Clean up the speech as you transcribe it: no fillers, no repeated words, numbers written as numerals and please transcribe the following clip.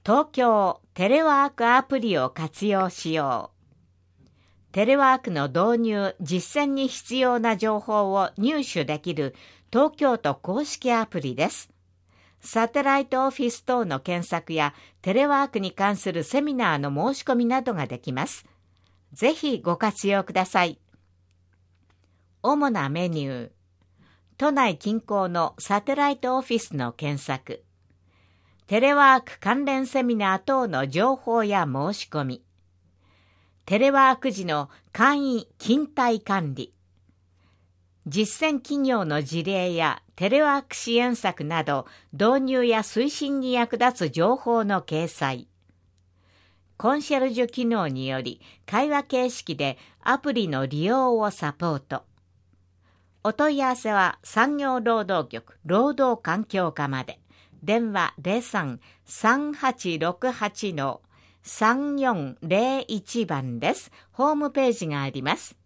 東京テレワークアプリを活用しよう。テレワークの導入、実践に必要な情報を入手できる東京都公式アプリです。サテライトオフィス等の検索やテレワークに関するセミナーの申し込みなどができます。ぜひご活用ください。主なメニュー。都内近郊のサテライトオフィスの検索。テレワーク関連セミナー等の情報や申し込み。テレワーク時の簡易勤怠管理。実践企業の事例やテレワーク支援策など導入や推進に役立つ情報の掲載。コンシェルジュ機能により会話形式でアプリの利用をサポート。お問い合わせは産業労働局労働環境課まで。電話 03-3868-3401 番です。ホームページがあります。